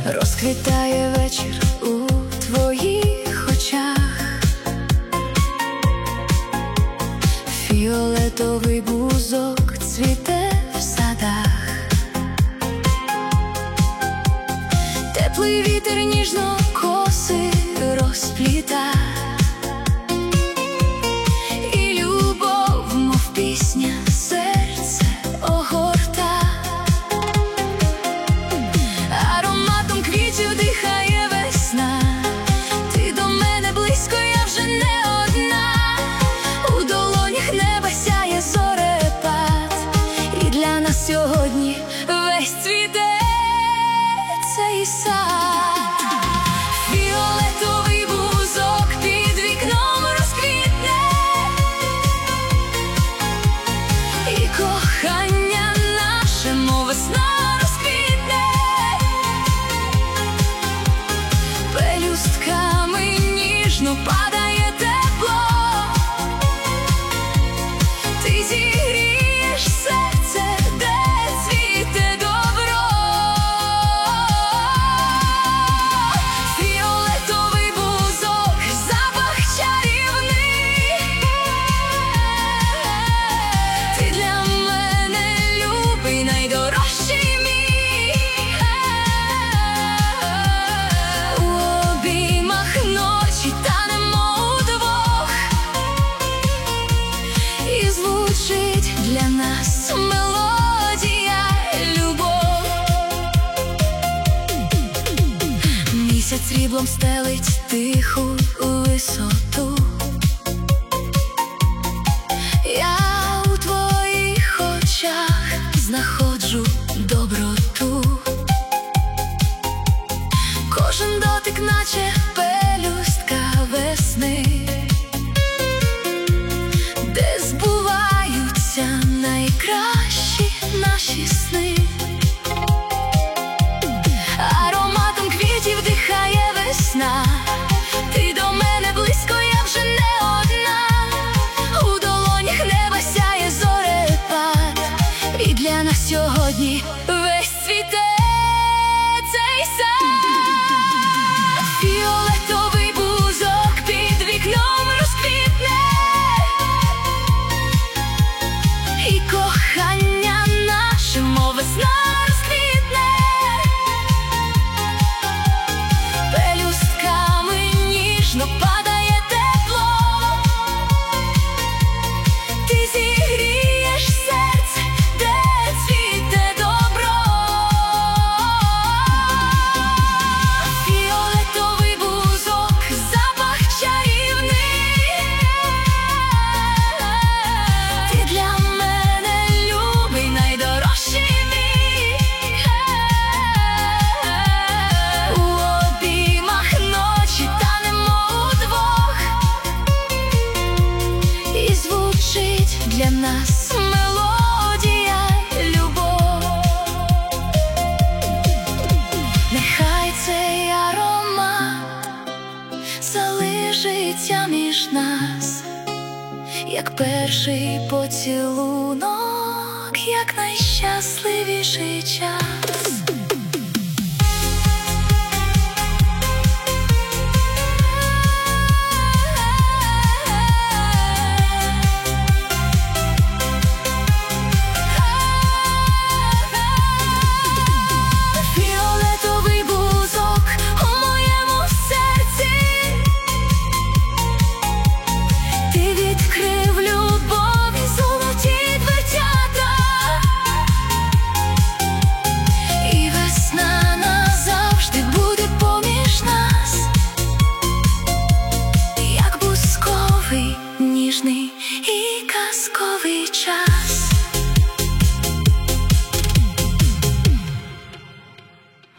Розквітає вечір у твоїх очах, фіолетовий бузок цвіте в садах, теплий вітер ніжно коси розпліта, і любов, мов пісня, серце огорта. Ароматом квітів дихає весна, ти до мене близько, я вже не одна. У долонях неба сяє зорепад, і для нас сьогодні весь цвіте цей сад. Фіолетовий бузок під вікном розквітне, і кохання наше, мов весна, розквітне. Пелюстками ніжно падає тепло, ти зігрієш серце, де цвіте добро. Фіолетовий бузок, запах чарівний, ти для мене любий, найдорожчий мій. У обіймах ночі танемо удвох, і звучить для нас мелодія любов. Місяць сріблом стелить тиху висоту, я у твоїх очах знаходжу доброту. Кожен дотик наче пелюстка весни, де збуваються найкращі наші сни. Ароматом квітів дихає весна, ти до мене близько, я вже не одна. У долонях неба сяє зорепад, і для нас сьогодні весь цвіте цей сад. Фіолетовий бузок під вікном розквітне, і кохання наше, мов весна, розквітне. Пелюстками ніжно падає тепло, ти зігрієш серце, де цвіте добро. Фіолетовий бузок, запах чарівний, ти для мене любий, найдорожчий мій. У обіймах ночі танемо удвох, і звучить для нас мелодія любов. Нехай цей аромат залишиться між нас, як перший поцілунок, як найщасливіший час.